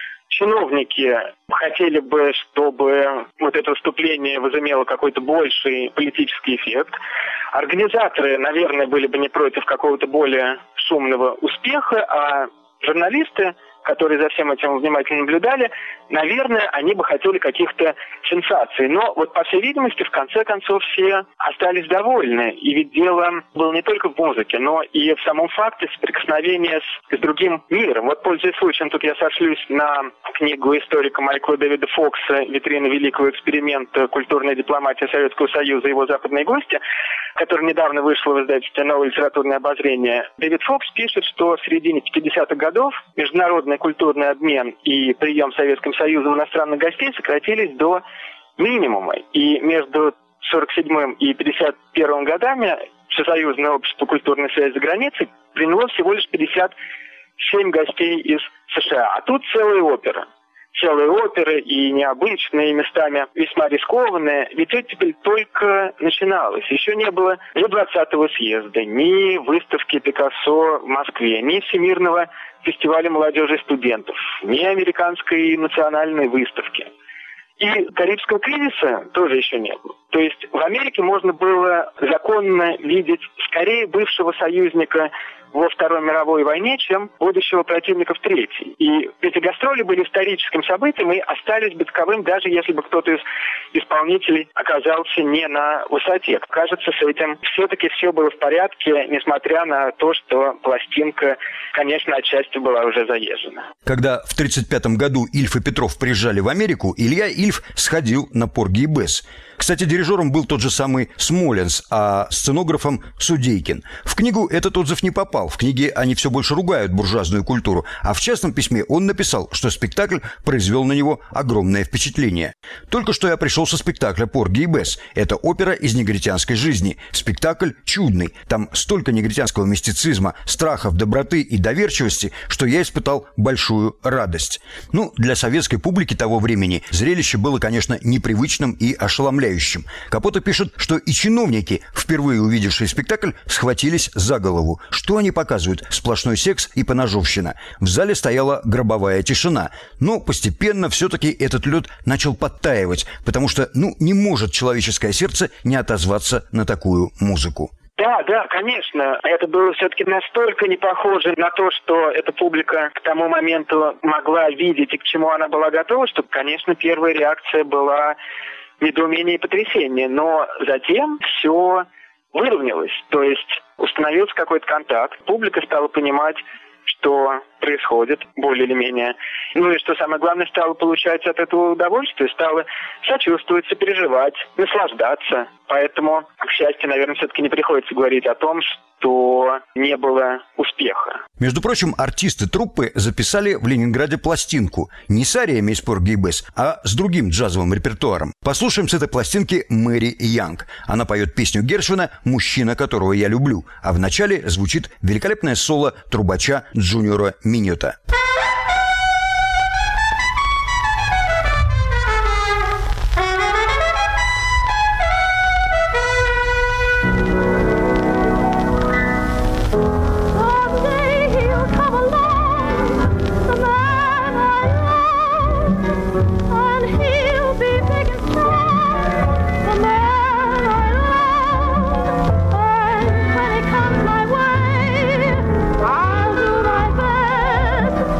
Чиновники хотели бы, чтобы вот это выступление возымело какой-то больший политический эффект. Организаторы, наверное, были бы не против какого-то более шумного успеха, а журналисты, которые за всем этим внимательно наблюдали, наверное, они бы хотели каких-то сенсаций. Но вот, по всей видимости, в конце концов все остались довольны. И ведь дело было не только в музыке, но и в самом факте соприкосновения с, с другим миром. Вот, пользуясь случаем, тут я сошлюсь на книгу историка Майкла Дэвида Фокса «Витрина великого эксперимента. Культурная дипломатия Советского Союза и его западные гости», которая недавно вышла в издательстве «Новое литературное обозрение». Дэвид Фокс пишет, что в середине пятидесятых годов международный культурный обмен и прием Советским Союзом иностранных гостей сократились до минимума. И между сорок седьмым и пятьдесят первым годами Всесоюзное общество культурной связи за границей приняло всего лишь пятьдесят семь гостей из США. А тут целая опера. Целые оперы и необычные, местами весьма рискованные. Ведь это теперь только начиналось. Еще не было ни двадцатого съезда, ни выставки Пикассо в Москве, ни Всемирного фестиваля молодежи и студентов, ни американской национальной выставки. И Карибского кризиса тоже еще не было. То есть в Америке можно было законно видеть скорее бывшего союзника во Второй мировой войне, чем будущего противника в Третьей. И эти гастроли были историческим событием и остались бы таковым, даже если бы кто-то из исполнителей оказался не на высоте. Кажется, с этим все-таки все было в порядке, несмотря на то, что пластинка, конечно, отчасти была уже заезжена. Когда в тридцать пятом году Ильф и Петров приезжали в Америку, Илья Ильф сходил на Порги и Бесс. Кстати, дирижером был тот же самый Смоленс, а сценографом Судейкин. В книгу этот отзыв не попал. В книге они все больше ругают буржуазную культуру. А в частном письме он написал, что спектакль произвел на него огромное впечатление. Только что я пришел со спектакля «Порги и Бесс». Это опера из негритянской жизни. Спектакль чудный. Там столько негритянского мистицизма, страхов, доброты и доверчивости, что я испытал большую радость. Ну, для советской публики того времени зрелище было, конечно, непривычным и ошеломляющим. Капота пишет, что и чиновники, впервые увидевшие спектакль, схватились за голову. Что они показывают? Сплошной секс и поножовщина. В зале стояла гробовая тишина. Но постепенно все-таки этот лед начал подтаивать, потому что, ну, не может человеческое сердце не отозваться на такую музыку. Да, да, конечно. Это было все-таки настолько не похоже на то, что эта публика к тому моменту могла видеть и к чему она была готова, что, конечно, первая реакция была недоумение и потрясение. Но затем все выровнялось. То есть установился какой-то контакт. Публика стала понимать, что происходит, более или менее. Ну и что самое главное, стала получать от этого удовольствие, стала сочувствовать, сопереживать, наслаждаться. Поэтому, к счастью, наверное, все-таки не приходится говорить о том, что не было успеха. Между прочим, артисты труппы записали в Ленинграде пластинку не с ариями из «Порги и Бесс», а с другим джазовым репертуаром. Послушаем с этой пластинки Мэри Янг. Она поет песню Гершвина «Мужчина, которого я люблю», а в начале звучит великолепное соло трубача Джуниора Миньота. I'll do my best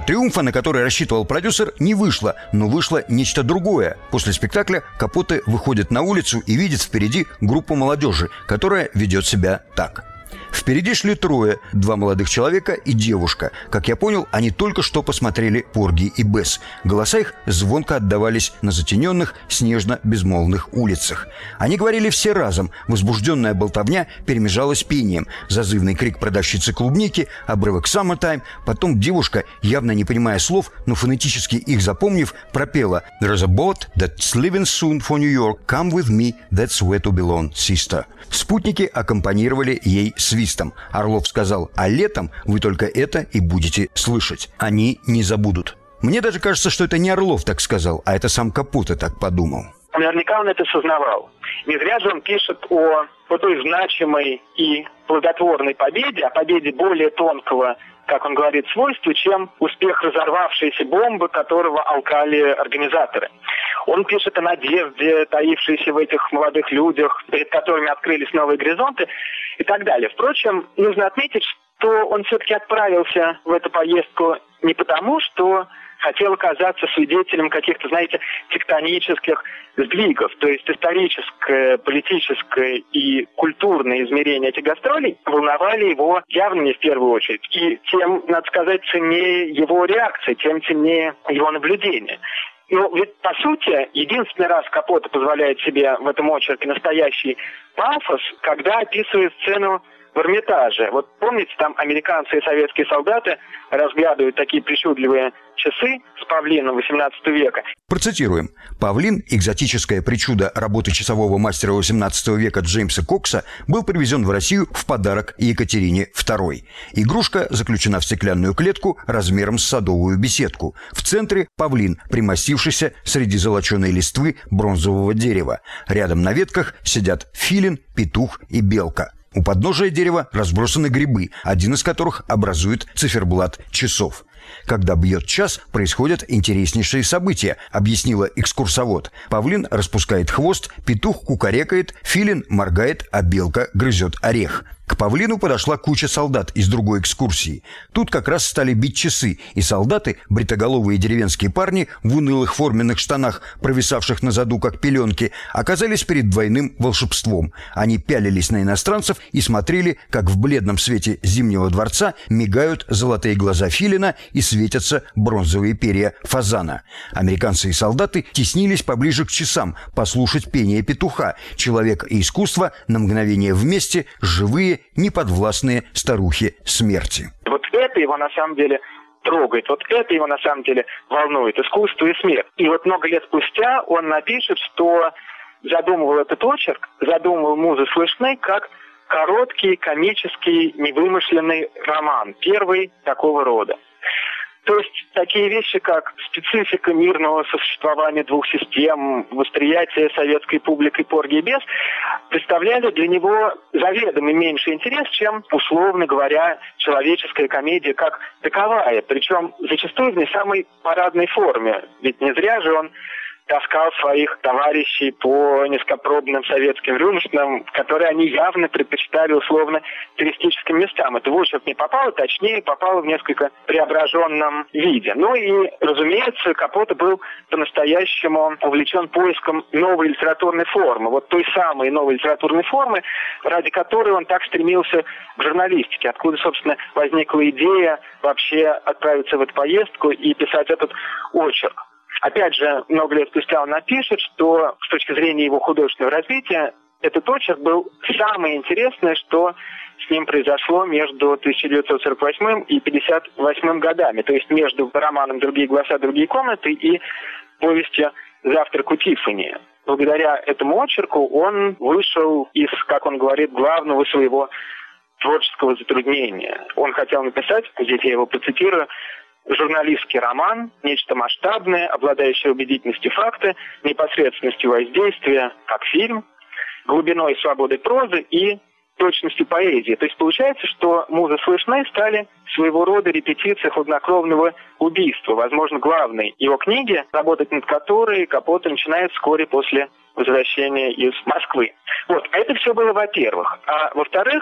триумфа, на который рассчитывал продюсер, не вышло, но вышло нечто другое. После спектакля Капоте выходит на улицу и видит впереди группу молодежи, которая ведет себя так. Впереди шли трое, два молодых человека и девушка. Как я понял, они только что посмотрели «Порги и Бесс». Голоса их звонко отдавались на затененных, снежно-безмолвных улицах. Они говорили все разом. Возбужденная болтовня перемежалась пением. Зазывный крик продавщицы клубники, обрывок «Summertime». Потом девушка, явно не понимая слов, но фонетически их запомнив, пропела «There's a boat that's leaving soon for New York. Come with me, that's where to belong, sister». Спутники аккомпанировали ей свистом. Орлов сказал: «А летом вы только это и будете слышать. Они не забудут». Мне даже кажется, что это не Орлов так сказал, а это сам Капоте так подумал. Наверняка он это сознавал. Не зря же он пишет о, о той значимой и плодотворной победе, о победе более тонкого, как он говорит, свойства, чем успех разорвавшейся бомбы, которого алкали организаторы. Он пишет о надежде, таившейся в этих молодых людях, перед которыми открылись новые горизонты и так далее. Впрочем, нужно отметить, что он все-таки отправился в эту поездку не потому, что хотел оказаться свидетелем каких-то, знаете, тектонических сдвигов. То есть историческое, политическое и культурное измерение этих гастролей волновали его явно не в первую очередь. И тем, надо сказать, ценнее его реакции, тем ценнее его наблюдения. Ну, ведь, по сути, единственный раз Капоте позволяет себе в этом очерке настоящий пафос, когда описывает сцену в Эрмитаже. Вот помните, там американцы и советские солдаты разглядывают такие причудливые часы с павлином восемнадцатого века. Процитируем. «Павлин, экзотическая причуда работы часового мастера восемнадцатого века Джеймса Кокса, был привезен в Россию в подарок Екатерине второй. Игрушка заключена в стеклянную клетку размером с садовую беседку. В центре павлин, примостившийся среди золоченой листвы бронзового дерева. Рядом на ветках сидят филин, петух и белка. У подножия дерева разбросаны грибы, один из которых образует циферблат часов. Когда бьет час, происходят интереснейшие события, объяснила экскурсовод. Павлин распускает хвост, петух кукарекает, филин моргает, а белка грызет орех. К павлину подошла куча солдат из другой экскурсии. Тут как раз стали бить часы, и солдаты, бритоголовые деревенские парни в унылых форменных штанах, провисавших на заду как пеленки, оказались перед двойным волшебством. Они пялились на иностранцев и смотрели, как в бледном свете Зимнего дворца мигают золотые глаза филина и светятся бронзовые перья фазана. Американцы и солдаты теснились поближе к часам, послушать пение петуха. Человек и искусство на мгновение вместе, живые, неподвластные старухе смерти. Вот это его на самом деле трогает, вот это его на самом деле волнует, искусство и смерть. И вот много лет спустя он напишет, что задумывал этот очерк, задумывал «Музы слышны» как короткий, комический, невымышленный роман, первый такого рода. То есть такие вещи, как специфика мирного сосуществования двух систем, восприятие советской публикой «Порги и Бесс» представляли для него заведомо меньший интерес, чем, условно говоря, человеческая комедия как таковая. Причем зачастую в не самой парадной форме. Ведь не зря же он таскал своих товарищей по низкопробным советским рюмочным, которые они явно предпочитали условно туристическим местам. Это в очерк не попало, точнее, попало в несколько преображенном виде. Ну и, разумеется, Капоте был по-настоящему увлечен поиском новой литературной формы. Вот той самой новой литературной формы, ради которой он так стремился к журналистике. Откуда, собственно, возникла идея вообще отправиться в эту поездку и писать этот очерк. Опять же, много лет спустя он напишет, что с точки зрения его художественного развития этот очерк был самое интересное, что с ним произошло между тысяча девятьсот сорок восьмым и пятьдесят восьмым годами. То есть между романом «Другие голоса, другие комнаты» и повестью «Завтрак у Тиффани». Благодаря этому очерку он вышел из, как он говорит, главного своего творческого затруднения. Он хотел написать, здесь я его процитирую, журналистский роман, нечто масштабное, обладающее убедительностью факта, непосредственностью воздействия, как фильм, глубиной и свободой прозы и точностью поэзии. То есть получается, что «Музы слышны» стали своего рода репетицией хладнокровного убийства, возможно, главной его книги, работать над которой Капоте начинает вскоре после возвращения из Москвы. Вот, а это все было во-первых. А во-вторых,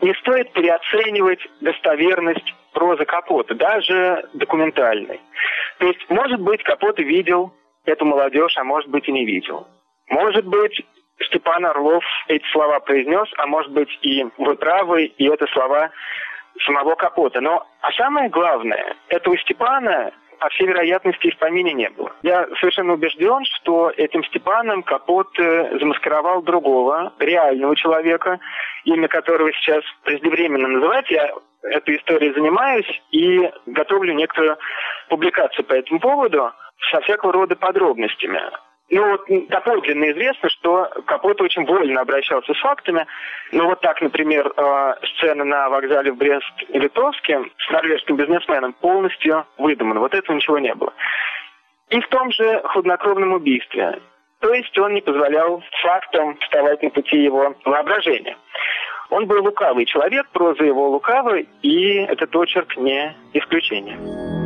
не стоит переоценивать достоверность прозы Капоты, даже документальной. То есть, может быть, Капота видел эту молодежь, а может быть и не видел. Может быть, Степан Орлов эти слова произнес, а может быть и вы правы, и это слова самого Капота. Но, а самое главное, этого Степана, по всей вероятности, и в помине не было. Я совершенно убежден, что этим Степаном Капот замаскировал другого, реального человека, имя которого сейчас преждевременно называть. Я этой историей занимаюсь и готовлю некоторую публикацию по этому поводу со всякого рода подробностями. Ну вот доподлинно известно, что Капота очень вольно обращался с фактами. Ну вот так, например, сцена на вокзале в Брест-Литовске с норвежским бизнесменом полностью выдумана. Вот этого ничего не было. И в том же хладнокровном убийстве. То есть он не позволял фактам вставать на пути его воображения. Он был лукавый человек, проза его лукава, и этот очерк не исключение.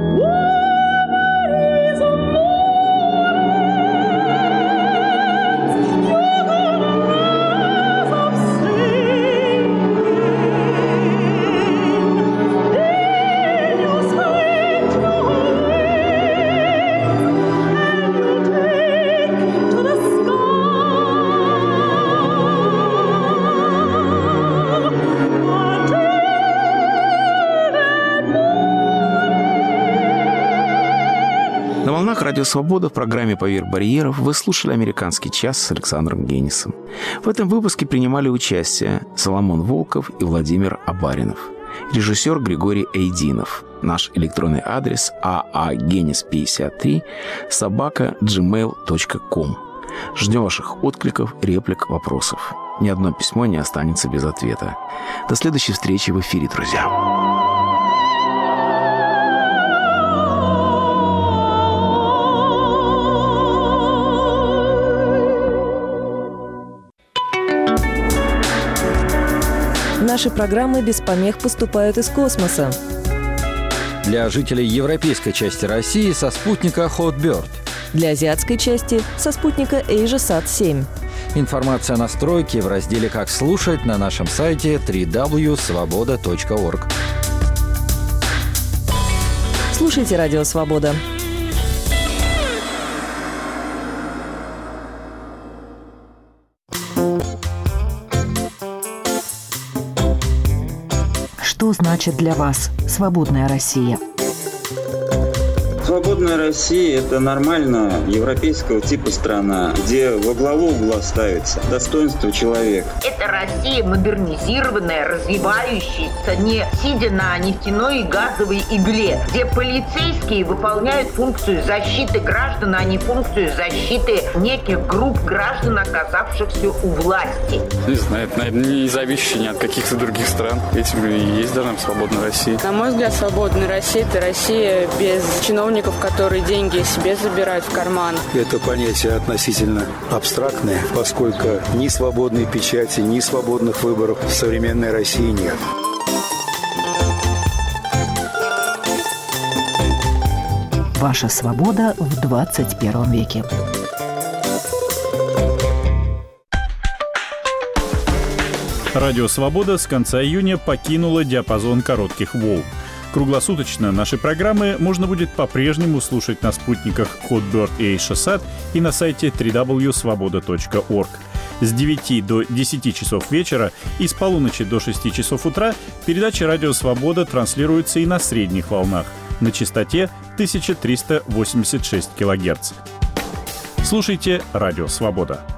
На волнах Радио Свобода в программе «Поверх барьеров» вы слушали «Американский час» с Александром Генисом. В этом выпуске принимали участие Соломон Волков и Владимир Абаринов. Режиссер Григорий Эйдинов. Наш электронный адрес а а генис пятьдесят три собака джи мейл точка ком. Ждем ваших откликов, реплик, вопросов. Ни одно письмо не останется без ответа. До следующей встречи в эфире, друзья. Наши программы без помех поступают из космоса. Для жителей европейской части России со спутника Hotbird. Для азиатской части со спутника AsiaSat семь. Информация о настройке в разделе «Как слушать» на нашем сайте дабл ю дабл ю дабл ю точка свобода точка орг. Слушайте Радио Свобода. Что значит для вас «Свободная Россия»? Свободная Россия – это нормально европейского типа страна, где во главу угла ставится достоинство человека. Это Россия модернизированная, развивающаяся, не сидя на нефтяной и газовой игле, где полицейские выполняют функцию защиты граждан, а не функцию защиты неких групп граждан, оказавшихся у власти. Не знаю, это, наверное, не зависящее ни от каких-то других стран. Этим и есть должна быть свободная Россия. На мой взгляд, свободная Россия – это Россия без чиновников, которые деньги себе забирают в карман. Это понятие относительно абстрактное, поскольку ни свободной печати, ни свободных выборов в современной России нет. Ваша свобода в двадцать первом веке. Радио «Свобода» с конца июня покинула диапазон коротких волн. Круглосуточно наши программы можно будет по-прежнему слушать на спутниках Hotbird и AsiaSat и на сайте дабл ю дабл ю дабл ю точка свобода точка орг. С девяти до десяти часов вечера и с полуночи до шести часов утра передача «Радио Свобода» транслируется и на средних волнах на частоте тысяча триста восемьдесят шесть килогерц. Слушайте «Радио Свобода».